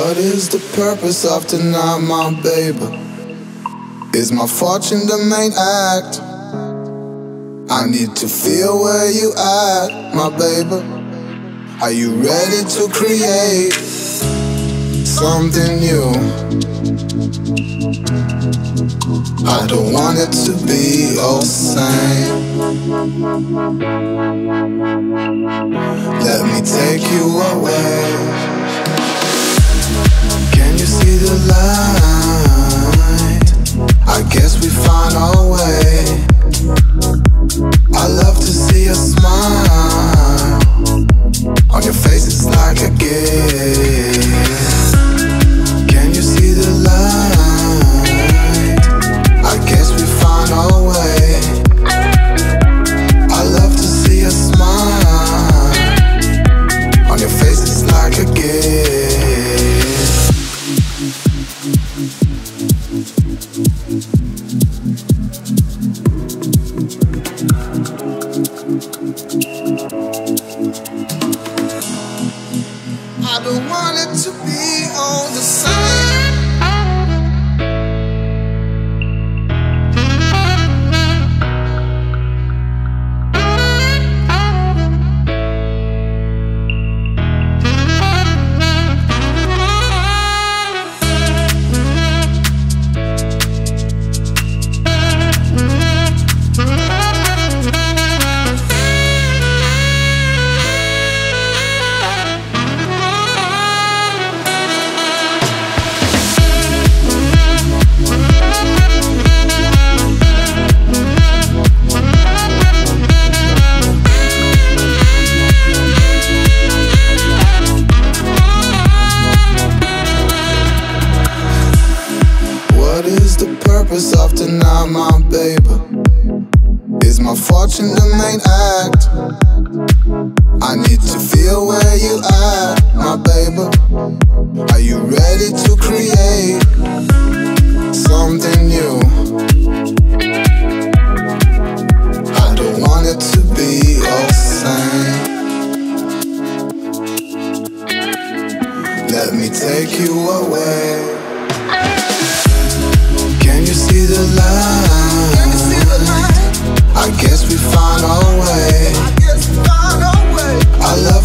What is the purpose of tonight, my baby? Is my fortune the main act? I need to feel where you at, my baby. Are you ready to create something new? I don't want it to be all the same. Let me take you away. Can you see the light? I guess we found our way. I love to see a smile on your face, it's like a gift. Can you see the light? I guess we found our way. I love to see a smile on your face, it's like a gift. I don't want it to be all the same. What is the purpose of tonight, my baby? Is my fortune the main act? I need to feel where you at, my baby. Are you ready to create something new? I don't want it to be all the same. Let me take you away. Can you see the light? I guess we found our way. I love